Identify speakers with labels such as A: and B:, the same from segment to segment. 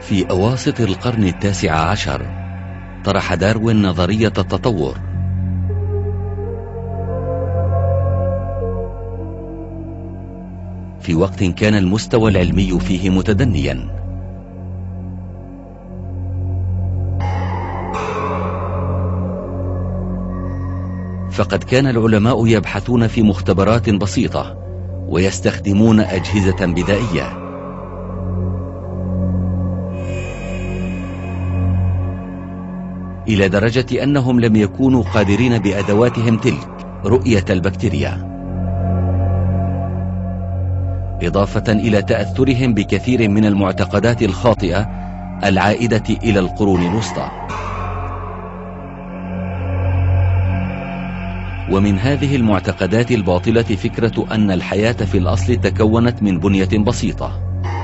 A: في أواسط القرن ال19 طرح داروين نظرية التطور، في وقت كان المستوى العلمي فيه متدنيا. فقد كان العلماء يبحثون في مختبرات بسيطة ويستخدمون أجهزة بدائية، إلى درجة أنهم لم يكونوا قادرين بأدواتهم تلك رؤية البكتيريا، إضافة إلى تأثرهم بكثير من المعتقدات الخاطئة العائدة إلى القرون الوسطى. ومن هذه المعتقدات الباطلة فكرة أن الحياة في الأصل تكونت من بنية بسيطة،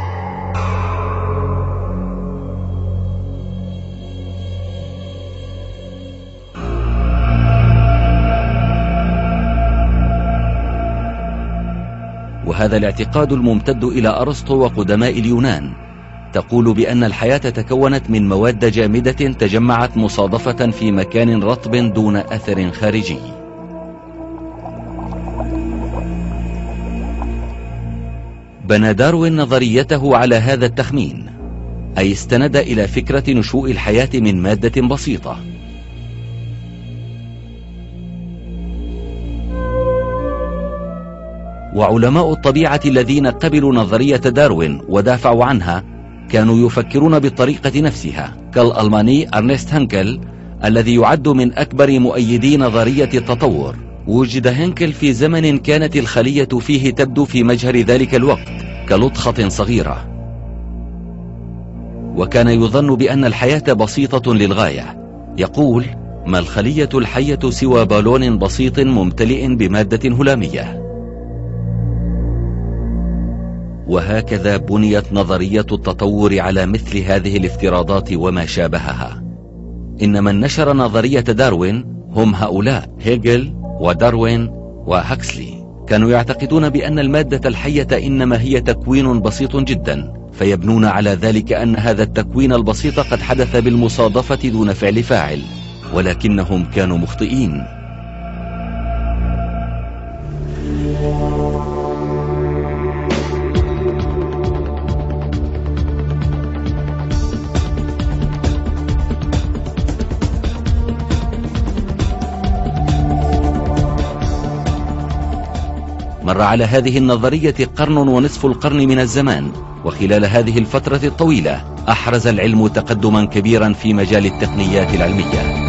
A: وهذا الاعتقاد الممتد إلى أرسطو وقدماء اليونان تقول بأن الحياة تكونت من مواد جامدة تجمعت مصادفة في مكان رطب دون أثر خارجي. بنى داروين نظريته على هذا التخمين، أي استند إلى فكرة نشوء الحياة من مادة بسيطة. وعلماء الطبيعة الذين قبلوا نظرية داروين ودافعوا عنها كانوا يفكرون بالطريقة نفسها، كالألماني أرنست هانكل الذي يعد من أكبر مؤيدي نظرية التطور. وجد هانكل في زمن كانت الخلية فيه تبدو في مجهر ذلك الوقت كلطخة صغيرة، وكان يظن بأن الحياة بسيطة للغاية. يقول: ما الخلية الحية سوى بالون بسيط ممتلئ بمادة هلامية. وهكذا بنيت نظرية التطور على مثل هذه الافتراضات وما شابهها. إن من نشر نظرية داروين هم هؤلاء هيجل وداروين وهاكسلي. كانوا يعتقدون بأن المادة الحية إنما هي تكوين بسيط جدا، فيبنون على ذلك أن هذا التكوين البسيط قد حدث بالمصادفة دون فعل فاعل، ولكنهم كانوا مخطئين. مر على هذه النظرية قرن ونصف القرن من الزمان، وخلال هذه الفترة الطويلة أحرز العلم تقدما كبيرا في مجال التقنيات العلمية.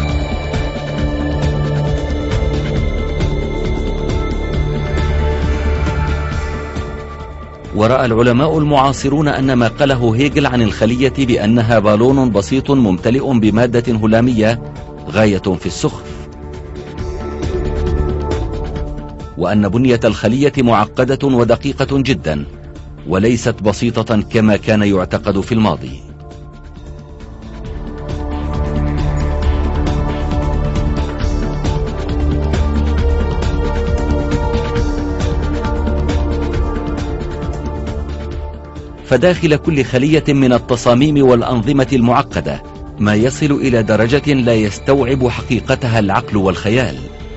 A: ورأى العلماء المعاصرون أن ما قاله هيجل عن الخلية بأنها بالون بسيط ممتلئ بمادة هلامية غاية في السخف، وأن بنية الخلية معقدة ودقيقة جدا وليست بسيطة كما كان يعتقد في الماضي. فداخل كل خلية من التصاميم والأنظمة المعقدة ما يصل إلى درجة لا يستوعب حقيقتها العقل والخيال.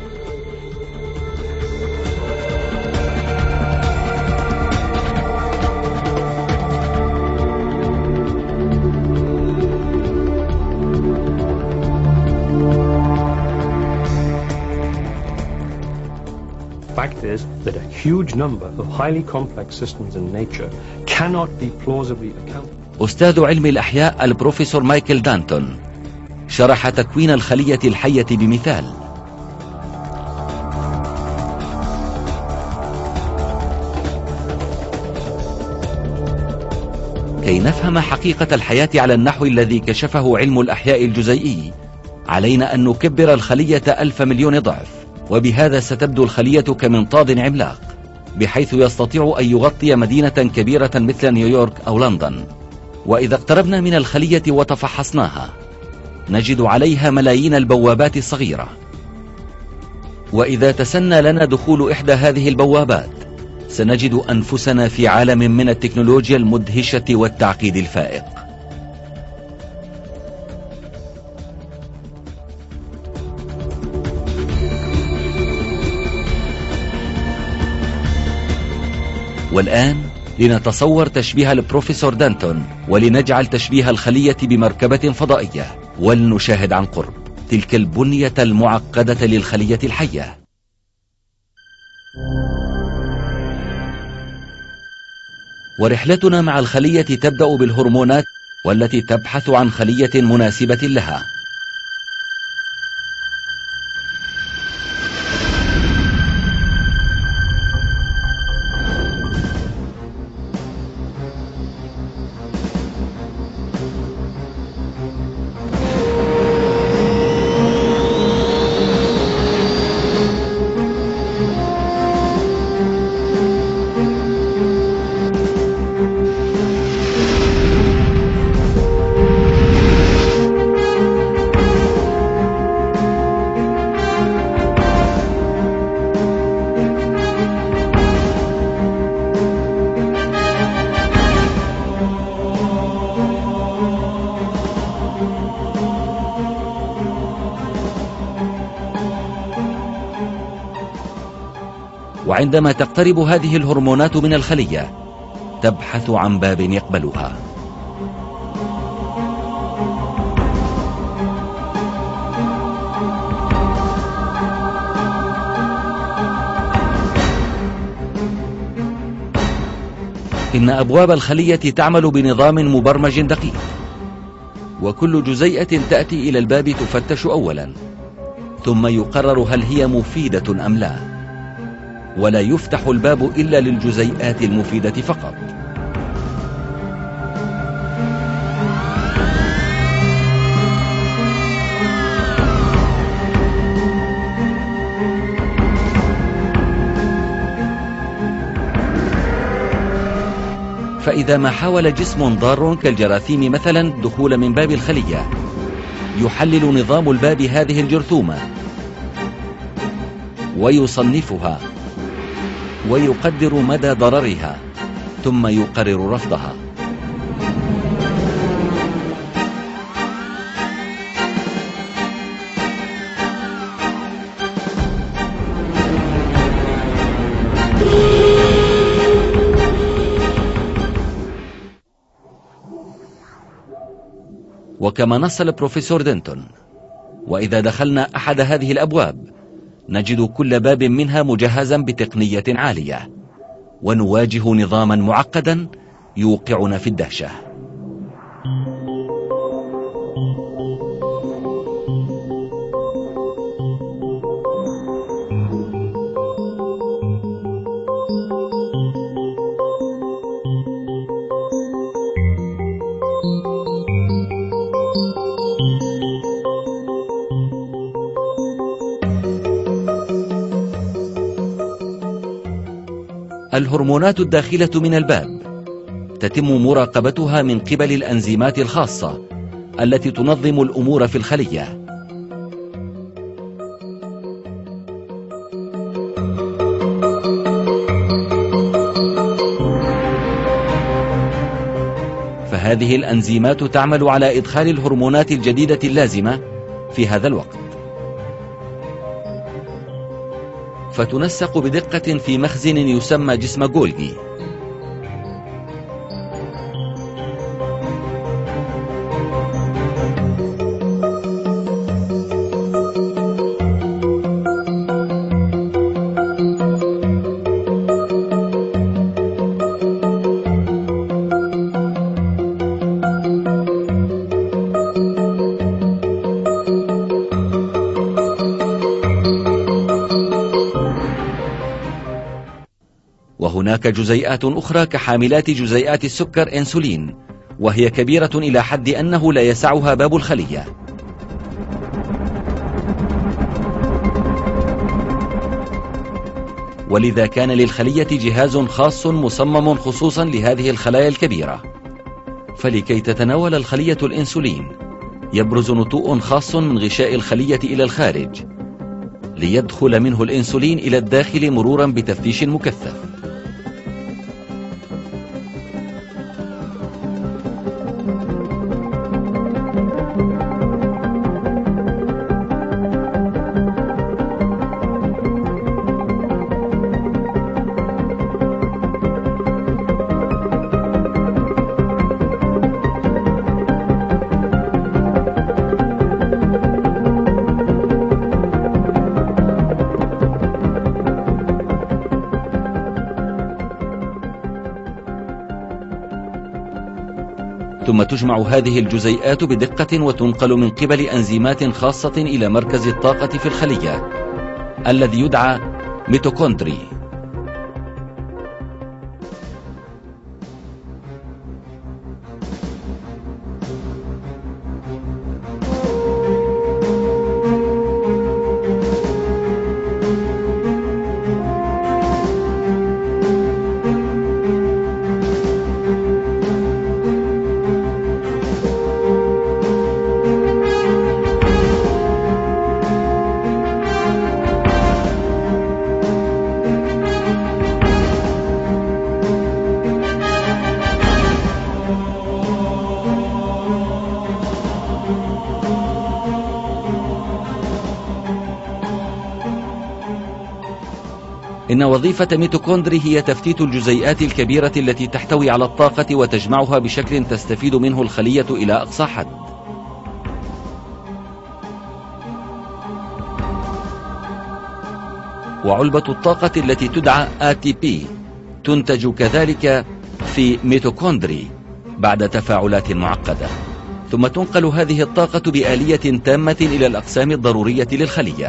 B: Fact is that a huge number of highly complex systems in nature cannot be plausibly accounted.
A: أستاذ علم الأحياء البروفيسور مايكل دانتون شرح تكوين الخلية الحية بمثال. كي نفهم حقيقة الحياة على النحو الذي كشفه علم الأحياء الجزيئي، علينا أن نكبر الخلية 1000 مليون ضعف، وبهذا ستبدو الخلية كمنطاد عملاق، بحيث يستطيع أن يغطي مدينة كبيرة مثل نيويورك أو لندن. وإذا اقتربنا من الخلية وتفحصناها نجد عليها ملايين البوابات الصغيرة، وإذا تسنى لنا دخول إحدى هذه البوابات سنجد أنفسنا في عالم من التكنولوجيا المدهشة والتعقيد الفائق. والآن لنتصور تشبيه البروفيسور دانتون، ولنجعل تشبيه الخلية بمركبة فضائية، ولنشاهد عن قرب تلك البنية المعقدة للخلية الحية. ورحلتنا مع الخلية تبدأ بالهرمونات، والتي تبحث عن خلية مناسبة لها. وعندما تقترب هذه الهرمونات من الخلية تبحث عن باب يقبلها. إن أبواب الخلية تعمل بنظام مبرمج دقيق، وكل جزيئة تأتي إلى الباب تفتش أولا، ثم يقرر هل هي مفيدة أم لا، ولا يفتح الباب إلا للجزيئات المفيدة فقط. فإذا ما حاول جسم ضار كالجراثيم مثلا الدخول من باب الخلية، يحلل نظام الباب هذه الجرثومة ويصنفها ويقدر مدى ضررها، ثم يقرر رفضها. وكما نص البروفيسور دينتون، وإذا دخلنا أحد هذه الأبواب نجد كل باب منها مجهزا بتقنية عالية، ونواجه نظاما معقدا يوقعنا في الدهشة. الهرمونات الداخلة من الباب تتم مراقبتها من قبل الأنزيمات الخاصة التي تنظم الأمور في الخلية. فهذه الأنزيمات تعمل على إدخال الهرمونات الجديدة اللازمة في هذا الوقت، فتنسق بدقة في مخزن يسمى جسم جولجي. وهناك جزيئات أخرى كحاملات جزيئات السكر إنسولين، وهي كبيرة إلى حد أنه لا يسعها باب الخلية. ولذا كان للخلية جهاز خاص مصمم خصوصا لهذه الخلايا الكبيرة. فلكي تتناول الخلية الإنسولين يبرز نتوء خاص من غشاء الخلية إلى الخارج، ليدخل منه الإنسولين إلى الداخل مرورا بتفتيش مكثف. ثم تجمع هذه الجزيئات بدقة وتنقل من قبل أنزيمات خاصة إلى مركز الطاقة في الخلية الذي يدعى ميتوكوندري. إن وظيفة ميتوكوندري هي تفتيت الجزيئات الكبيرة التي تحتوي على الطاقة وتجمعها بشكل تستفيد منه الخلية إلى أقصى حد. وعلبة الطاقة التي تدعى ATP تنتج كذلك في ميتوكوندري بعد تفاعلات معقدة، ثم تنقل هذه الطاقة بآلية تامة إلى الأقسام الضرورية للخلية.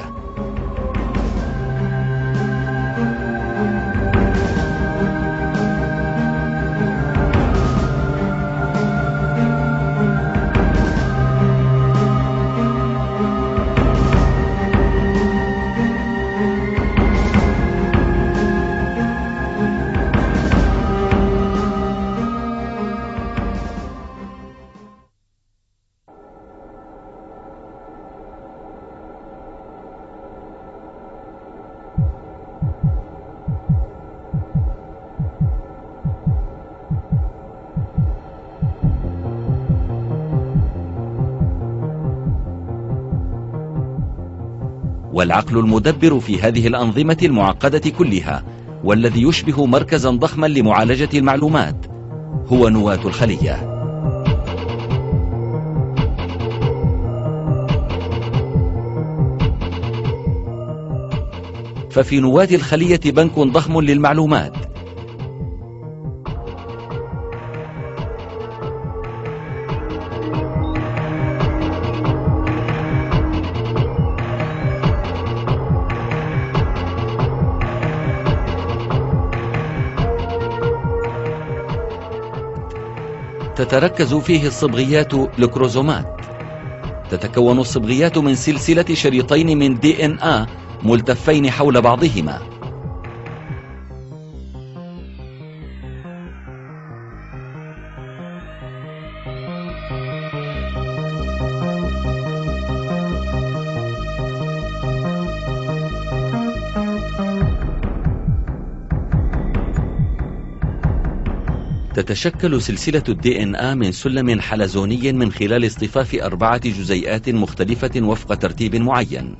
A: والعقل المدبر في هذه الأنظمة المعقدة كلها، والذي يشبه مركزا ضخما لمعالجة المعلومات، هو نواة الخلية. ففي نواة الخلية بنك ضخم للمعلومات، تتركز فيه الصبغيات الكروموزومات. تتكون الصبغيات من سلسلة شريطين من DNA ملتفين حول بعضهما. تتشكل سلسلة DNA من سلم حلزوني من خلال اصطفاف 4 جزيئات مختلفة وفق ترتيب معين.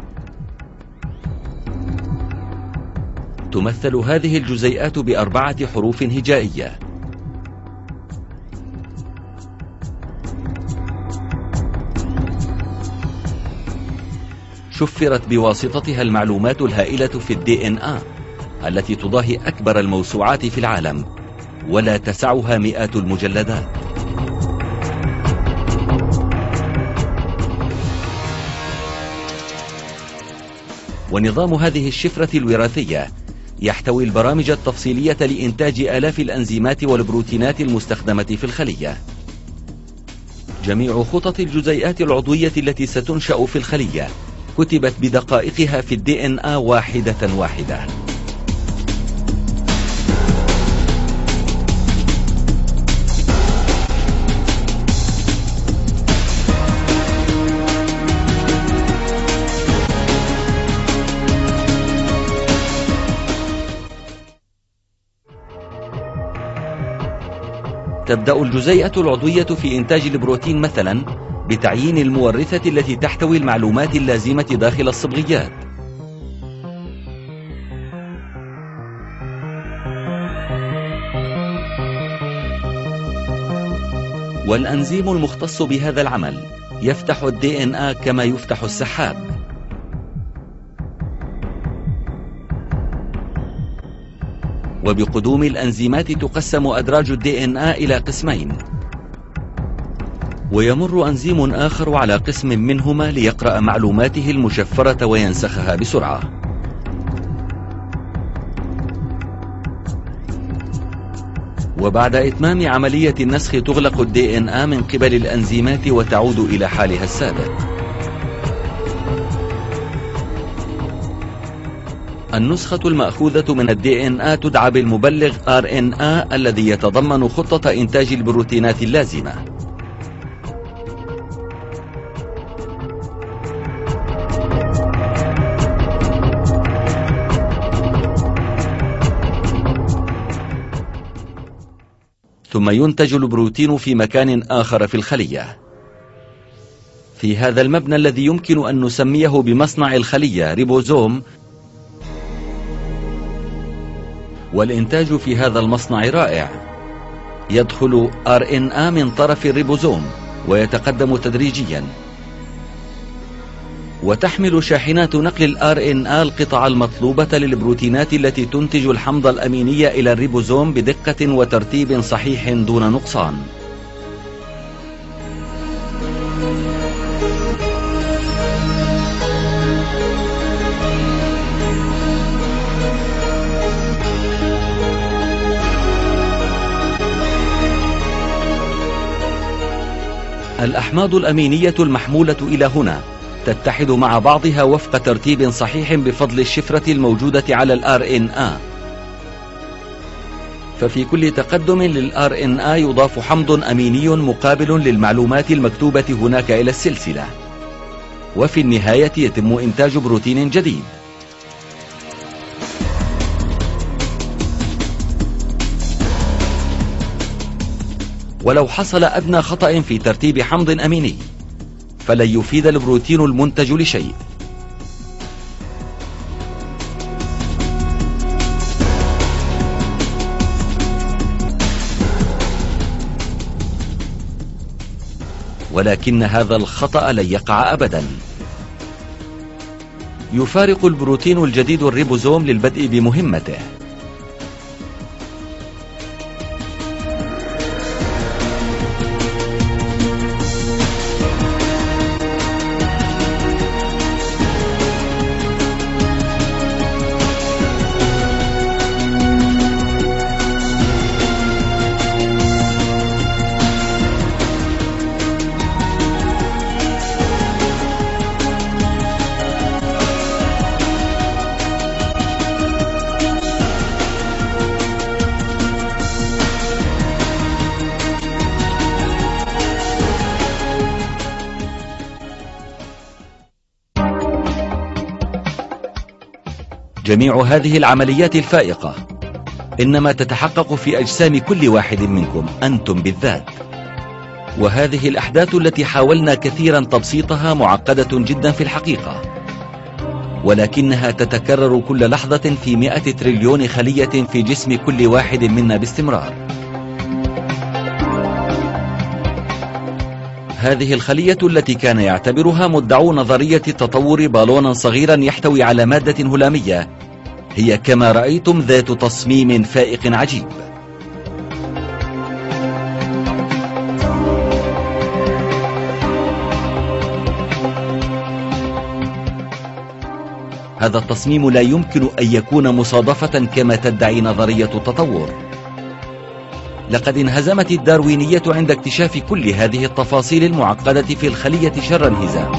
A: تمثل هذه الجزيئات ب4 حروف هجائية. شفرت بواسطتها المعلومات الهائلة في DNA التي تضاهي أكبر الموسوعات في العالم، ولا تسعها مئات المجلدات. ونظام هذه الشفرة الوراثية يحتوي البرامج التفصيلية لإنتاج آلاف الأنزيمات والبروتينات المستخدمة في الخلية. جميع خطط الجزيئات العضوية التي ستنشأ في الخلية كتبت بدقائقها في DNA واحدة واحدة. تبدأ الجزيئة العضوية في إنتاج البروتين مثلا بتعيين المورثة التي تحتوي المعلومات اللازمة داخل الصبغيات. والأنزيم المختص بهذا العمل يفتح DNA كما يفتح السحاب. وبقدوم الأنزيمات تقسم أدراج DNA إلى قسمين: ويمر أنزيم آخر على قسم منهما ليقرأ معلوماته المشفرة وينسخها بسرعة. وبعد إتمام عملية النسخ تغلق ال DNA من قبل الأنزيمات وتعود إلى حالها السابق. النسخة المأخوذة من ال DNA تدعى بالمبلغ RNA الذي يتضمن خطة إنتاج البروتينات اللازمة. ثم ينتج البروتين في مكان آخر في الخلية، في هذا المبنى الذي يمكن أن نسميه بمصنع الخلية ريبوزوم. والإنتاج في هذا المصنع رائع. يدخل RNA من طرف الريبوزوم ويتقدم تدريجيا، وتحمل شاحنات نقل ال RNA القطع المطلوبة للبروتينات التي تنتج الحمض الأميني إلى الريبوزوم بدقة وترتيب صحيح دون نقصان. الأحماض الأمينية المحمولة إلى هنا تتحد مع بعضها وفق ترتيب صحيح بفضل الشفرة الموجودة على ال RNA. ففي كل تقدم لل RNA يضاف حمض أميني مقابل للمعلومات المكتوبة هناك إلى السلسلة، وفي النهاية يتم إنتاج بروتين جديد. ولو حصل أدنى خطأ في ترتيب حمض أميني فلن يفيد البروتين المنتج لشيء. ولكن هذا الخطأ لن يقع أبدا. يفارق البروتين الجديد الريبوزوم للبدء بمهمته. جميع هذه العمليات الفائقة إنما تتحقق في أجسام كل واحد منكم أنتم بالذات. وهذه الأحداث التي حاولنا كثيرا تبسيطها معقدة جدا في الحقيقة، ولكنها تتكرر كل لحظة في 100 تريليون خلية في جسم كل واحد منا باستمرار. هذه الخلية التي كان يعتبرها مدعو نظرية تطور بالونا صغيرا يحتوي على مادة هلامية هي كما رأيتم ذات تصميم فائق عجيب. هذا التصميم لا يمكن أن يكون مصادفة كما تدعي نظرية التطور. لقد انهزمت الداروينية عند اكتشاف كل هذه التفاصيل المعقدة في الخلية شر انهزام.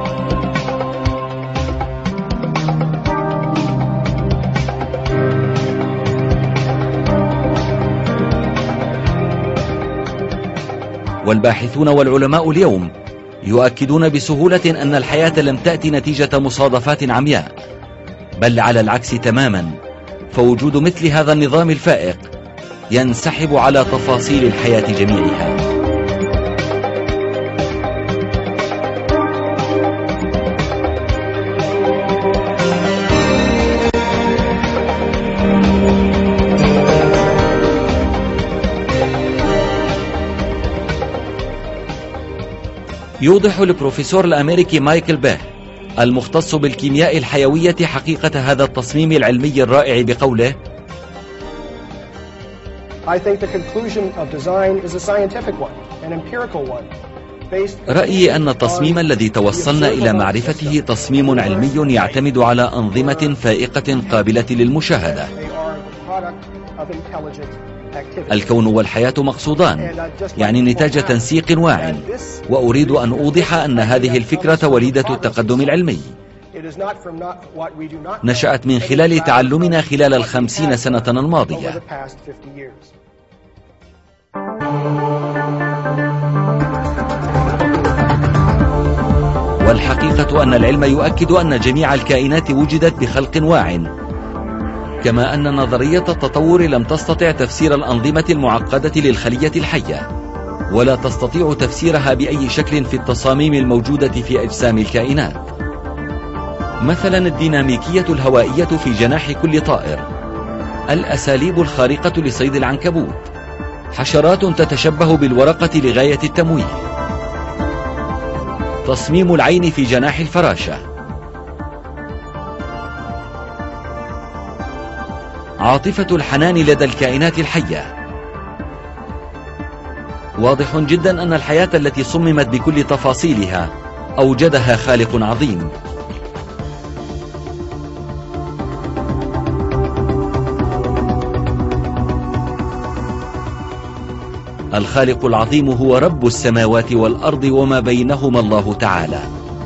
A: والباحثون والعلماء اليوم يؤكدون بسهولة أن الحياة لم تأتي نتيجة مصادفات عمياء، بل على العكس تماما، فوجود مثل هذا النظام الفائق ينسحب على تفاصيل الحياة جميعها. يوضح البروفيسور الأمريكي مايكل بيه المختص بالكيمياء الحيوية حقيقة هذا التصميم العلمي الرائع بقوله:
C: I think the conclusion of design is a scientific one, an empirical one.
A: رأيي أن التصميم الذي توصلنا إلى معرفته تصميم علمي يعتمد على أنظمة فائقة قابلة للمشاهدة. الكون والحياة مقصودان، يعني نتاج تنسيق واع، وأريد أن أوضح أن هذه الفكرة وليدة التقدم العلمي. نشأت من خلال تعلمنا خلال 50 سنة الماضية. والحقيقة أن العلم يؤكد أن جميع الكائنات وجدت بخلق واع، كما أن نظرية التطور لم تستطع تفسير الأنظمة المعقدة للخلية الحية، ولا تستطيع تفسيرها بأي شكل في التصاميم الموجودة في أجسام الكائنات. مثلا الديناميكية الهوائية في جناح كل طائر، الأساليب الخارقة لصيد العنكبوت، حشرات تتشبه بالورقة لغاية التمويه، تصميم العين في جناح الفراشة، عاطفة الحنان لدى الكائنات الحية. واضح جدا أن الحياة التي صممت بكل تفاصيلها أوجدها خالق عظيم. الخالق العظيم هو رب السماوات والأرض وما بينهما الله تعالى.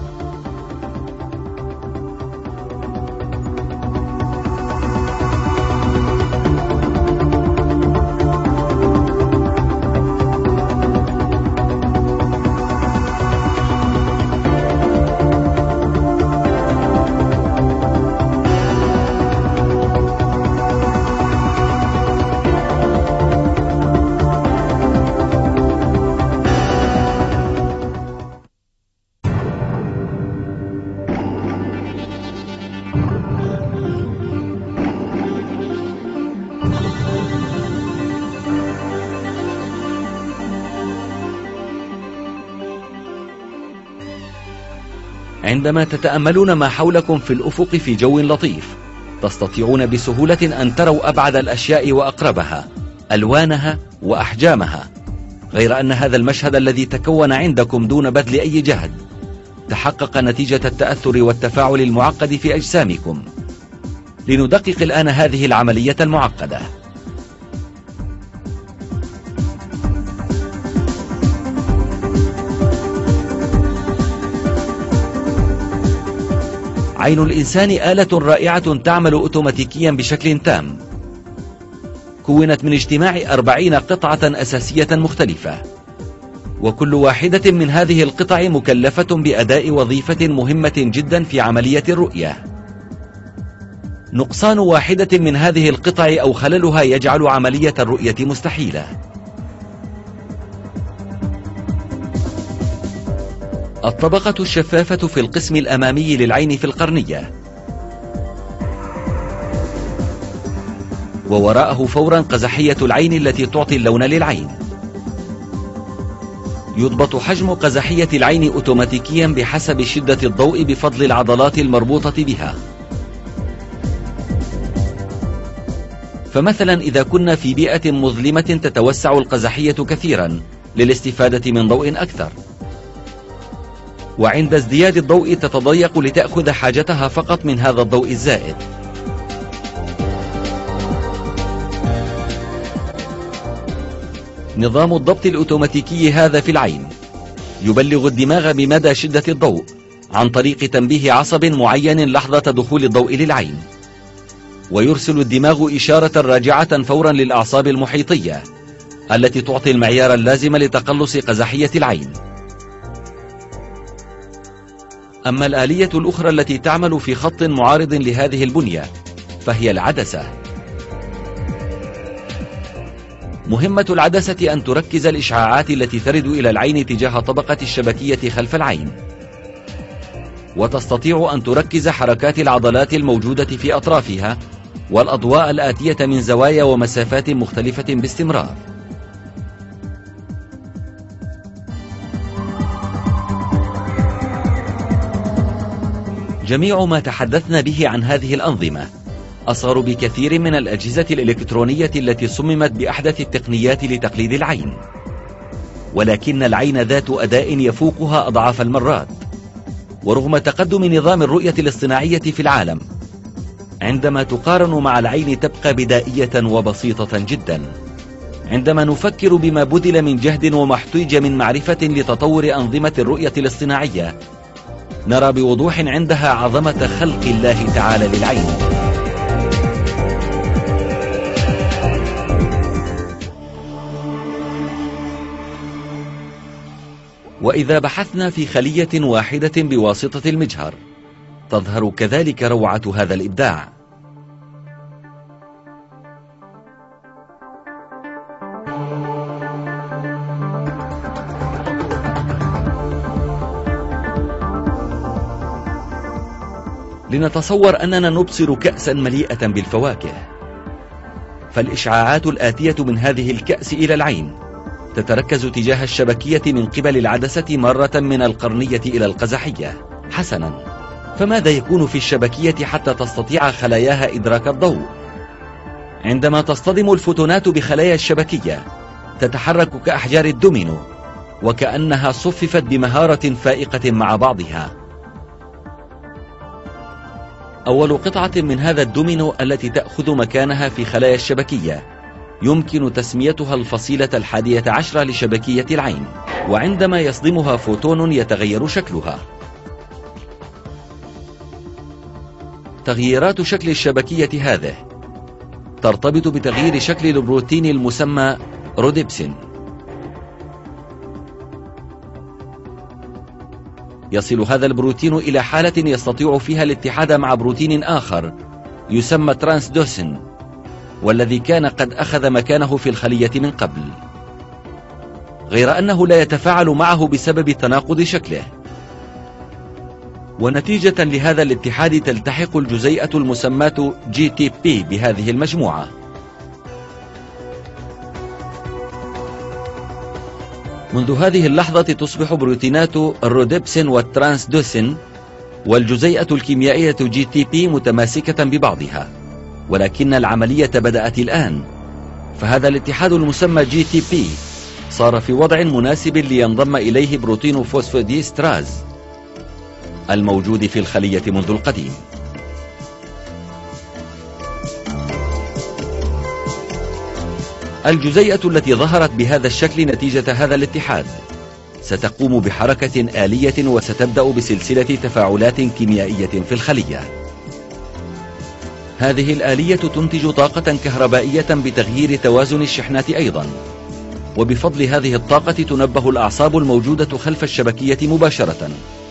A: عندما تتأملون ما حولكم في الأفق في جو لطيف، تستطيعون بسهولة أن تروا أبعد الأشياء وأقربها، ألوانها وأحجامها، غير أن هذا المشهد الذي تكون عندكم دون بذل أي جهد تحقق نتيجة التأثر والتفاعل المعقد في أجسامكم. لندقق الآن هذه العملية المعقدة. عين الإنسان آلة رائعة تعمل أوتوماتيكيا بشكل تام، كونت من اجتماع 40 قطعة أساسية مختلفة، وكل واحدة من هذه القطع مكلفة بأداء وظيفة مهمة جدا في عملية الرؤية. نقصان واحدة من هذه القطع أو خللها يجعل عملية الرؤية مستحيلة. الطبقة الشفافة في القسم الأمامي للعين في القرنية، ووراءه فورا قزحية العين التي تعطي اللون للعين. يضبط حجم قزحية العين أوتوماتيكيا بحسب شدة الضوء بفضل العضلات المربوطة بها. فمثلا إذا كنا في بيئة مظلمة تتوسع القزحية كثيرا للاستفادة من ضوء أكثر، وعند ازدياد الضوء تتضيق لتأخذ حاجتها فقط من هذا الضوء الزائد. نظام الضبط الأوتوماتيكي هذا في العين يبلغ الدماغ بمدى شدة الضوء عن طريق تنبيه عصب معين لحظة دخول الضوء للعين، ويرسل الدماغ إشارة راجعة فورا للأعصاب المحيطية التي تعطي المعيار اللازم لتقلص قزحية العين. أما الآلية الأخرى التي تعمل في خط معارض لهذه البنية فهي العدسة. مهمة العدسة أن تركز الإشعاعات التي ترد إلى العين تجاه طبقة الشبكية خلف العين، وتستطيع أن تركز حركات العضلات الموجودة في أطرافها والأضواء الآتية من زوايا ومسافات مختلفة باستمرار. جميع ما تحدثنا به عن هذه الأنظمة أصغر بكثير من الأجهزة الإلكترونية التي صممت بأحدث التقنيات لتقليد العين، ولكن العين ذات أداء يفوقها أضعاف المرات. ورغم تقدم نظام الرؤية الاصطناعية في العالم، عندما تقارن مع العين تبقى بدائية وبسيطة جدا. عندما نفكر بما بذل من جهد وما احتاج من معرفة لتطور أنظمة الرؤية الاصطناعية، نرى بوضوح عندها عظمة خلق الله تعالى للعين. وإذا بحثنا في خلية واحدة بواسطة المجهر، تظهر كذلك روعة هذا الإبداع. لنتصور أننا نبصر كأسا مليئة بالفواكه، فالإشعاعات الآتية من هذه الكأس إلى العين تتركز تجاه الشبكية من قبل العدسة مرة من القرنية إلى القزحية. حسنا، فماذا يكون في الشبكية حتى تستطيع خلاياها إدراك الضوء؟ عندما تصطدم الفوتونات بخلايا الشبكية تتحرك كأحجار الدومينو، وكأنها صففت بمهارة فائقة مع بعضها. أول قطعة من هذا الدومينو التي تأخذ مكانها في خلايا الشبكية يمكن تسميتها الفصيلة 11 لشبكية العين، وعندما يصدمها فوتون يتغير شكلها. تغييرات شكل الشبكية هذه ترتبط بتغيير شكل البروتين المسمى روديبسين. يصل هذا البروتين إلى حالة يستطيع فيها الاتحاد مع بروتين آخر يسمى ترانسدوسين، والذي كان قد أخذ مكانه في الخلية من قبل، غير أنه لا يتفاعل معه بسبب تناقض شكله. ونتيجة لهذا الاتحاد تلتحق الجزيئة المسماة GTP بهذه المجموعة. منذ هذه اللحظة تصبح بروتينات الروديبسين والترانسدوسين والجزيئة الكيميائية GTP متماسكة ببعضها، ولكن العملية بدأت الآن، فهذا الاتحاد المسمى GTP صار في وضع مناسب لينضم إليه بروتين فوسفوديستراز الموجود في الخلية منذ القديم. الجزيئة التي ظهرت بهذا الشكل نتيجة هذا الاتحاد ستقوم بحركة آلية وستبدأ بسلسلة تفاعلات كيميائية في الخلية. هذه الآلية تنتج طاقة كهربائية بتغيير توازن الشحنات أيضا، وبفضل هذه الطاقة تنبه الأعصاب الموجودة خلف الشبكية مباشرة.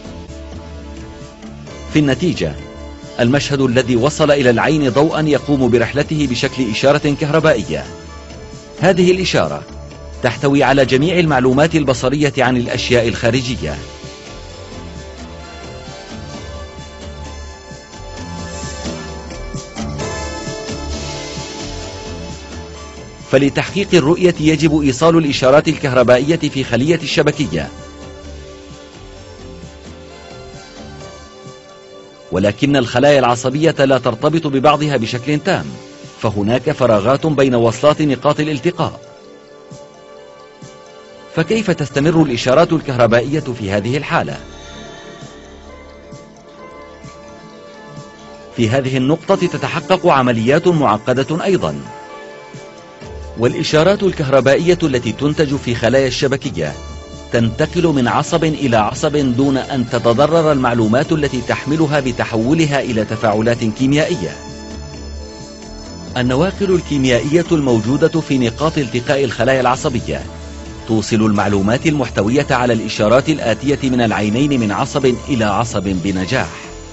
A: في النتيجة، المشهد الذي وصل إلى العين ضوءا يقوم برحلته بشكل إشارة كهربائية. هذه الإشارة تحتوي على جميع المعلومات البصرية عن الأشياء الخارجية. فلتحقيق الرؤية يجب إيصال الإشارات الكهربائية في خلية الشبكية، ولكن الخلايا العصبية لا ترتبط ببعضها بشكل تام، فهناك فراغات بين وصلات نقاط الالتقاء. فكيف تستمر الإشارات الكهربائية في هذه الحالة؟ في هذه النقطة تتحقق عمليات معقدة أيضا، والإشارات الكهربائية التي تنتج في خلايا الشبكية تنتقل من عصب إلى عصب دون أن تتضرر المعلومات التي تحملها بتحولها إلى تفاعلات كيميائية. النواقل الكيميائية الموجودة في نقاط التقاء الخلايا العصبية توصل المعلومات المحتوية على الإشارات الآتية من العينين من عصب إلى عصب بنجاح.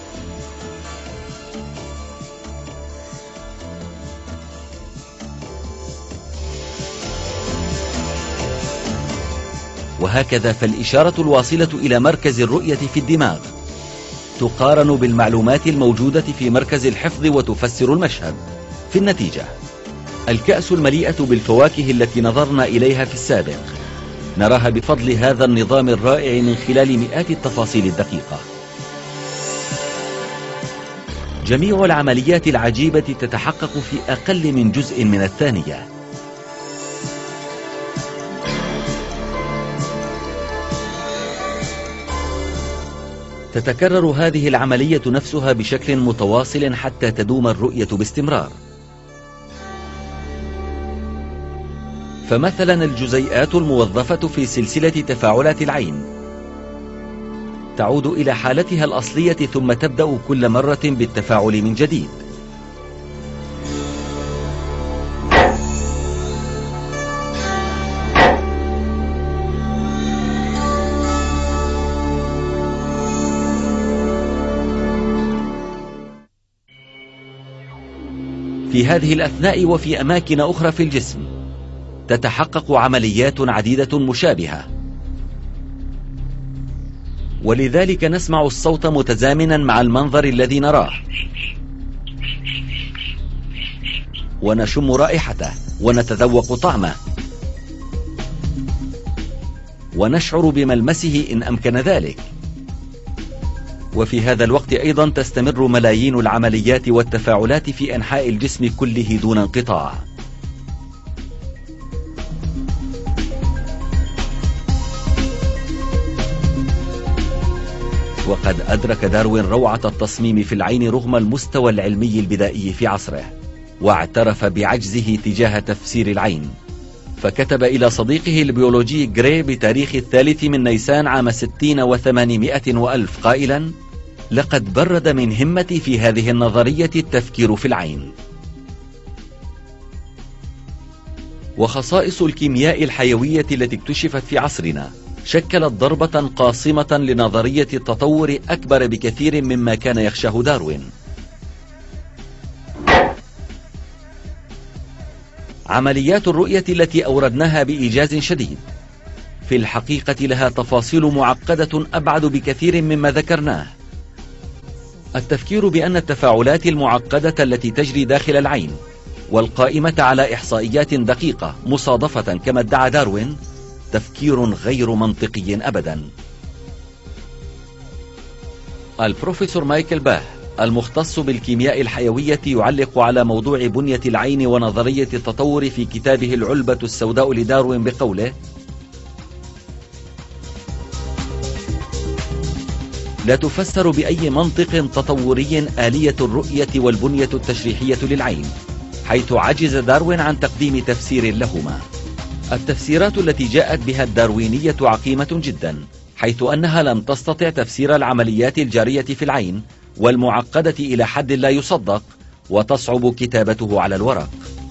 A: وهكذا فالإشارة الواصلة إلى مركز الرؤية في الدماغ تقارن بالمعلومات الموجودة في مركز الحفظ وتفسر المشهد. في النتيجة، الكأس المليئة بالفواكه التي نظرنا إليها في السابق نراها بفضل هذا النظام الرائع من خلال مئات التفاصيل الدقيقة. جميع العمليات العجيبة تتحقق في أقل من جزء من الثانية. تتكرر هذه العملية نفسها بشكل متواصل حتى تدوم الرؤية باستمرار. فمثلا الجزيئات الموظفة في سلسلة تفاعلات العين تعود إلى حالتها الأصلية ثم تبدأ كل مرة بالتفاعل من جديد. في هذه الأثناء وفي أماكن أخرى في الجسم تتحقق عمليات عديدة مشابهة، ولذلك نسمع الصوت متزامنا مع المنظر الذي نراه، ونشم رائحته، ونتذوق طعمه، ونشعر بملمسه إن أمكن ذلك. وفي هذا الوقت أيضا تستمر ملايين العمليات والتفاعلات في أنحاء الجسم كله دون انقطاع. وقد أدرك داروين روعة التصميم في العين رغم المستوى العلمي البدائي في عصره، واعترف بعجزه تجاه تفسير العين، فكتب إلى صديقه البيولوجي جراي بتاريخ 3 نيسان عام 60 و800 وألف قائلا: لقد برد من همتي في هذه النظرية التفكير في العين. وخصائص الكيمياء الحيوية التي اكتشفت في عصرنا شكلت ضربة قاصمة لنظرية التطور أكبر بكثير مما كان يخشاه داروين. عمليات الرؤية التي أوردناها بإيجاز شديد في الحقيقة لها تفاصيل معقدة أبعد بكثير مما ذكرناه. التفكير بأن التفاعلات المعقدة التي تجري داخل العين والقائمة على إحصائيات دقيقة مصادفة كما ادعى داروين تفكير غير منطقي أبدا. البروفيسور مايكل باه المختص بالكيمياء الحيوية يعلق على موضوع بنية العين ونظرية التطور في كتابه العلبة السوداء لداروين بقوله: لا تفسر بأي منطق تطوري آلية الرؤية والبنية التشريحية للعين، حيث عجز داروين عن تقديم تفسير لهما. التفسيرات التي جاءت بها الداروينية عقيمة جدا، حيث أنها لم تستطع تفسير العمليات الجارية في العين والمعقدة إلى حد لا يصدق، وتصعب كتابته على الورق.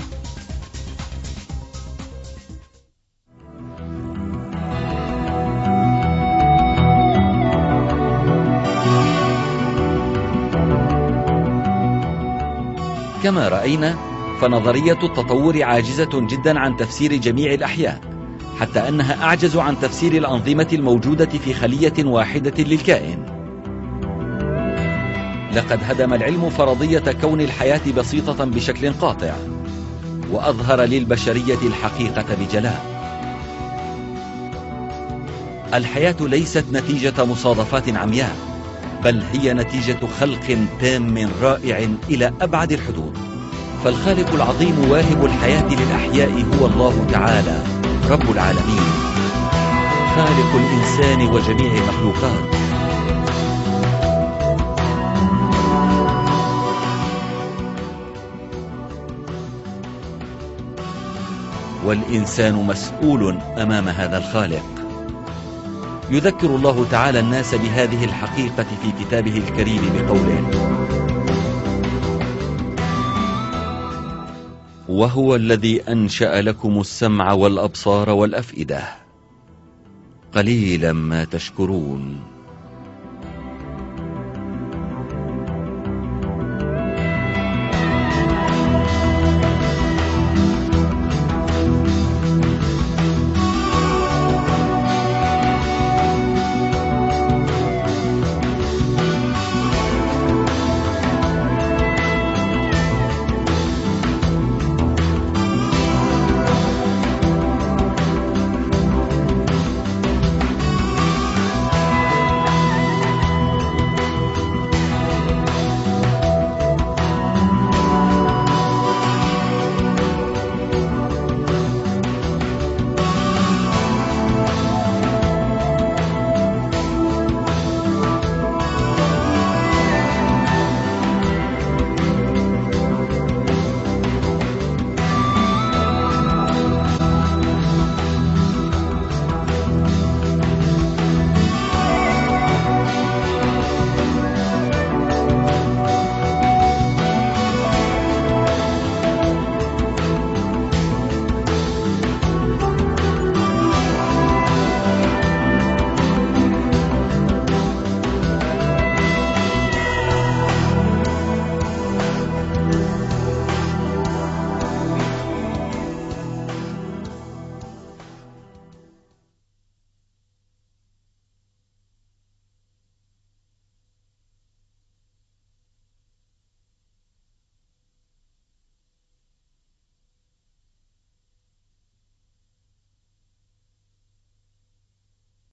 A: كما رأينا فنظرية التطور عاجزة جدا عن تفسير جميع الأحياء، حتى أنها أعجز عن تفسير الأنظمة الموجودة في خلية واحدة للكائن. لقد هدم العلم فرضية كون الحياة بسيطة بشكل قاطع، وأظهر للبشرية الحقيقة بجلاء. الحياة ليست نتيجة مصادفات عمياء، بل هي نتيجة خلق تام رائع إلى أبعد الحدود. فالخالق العظيم واهب الحياة للأحياء هو الله تعالى رب العالمين، خالق الإنسان وجميع المخلوقات. والإنسان مسؤول أمام هذا الخالق. يذكر الله تعالى الناس بهذه الحقيقة في كتابه الكريم بقوله: وهو الذي أنشأ لكم السمع والأبصار والأفئدة قليلا ما تشكرون.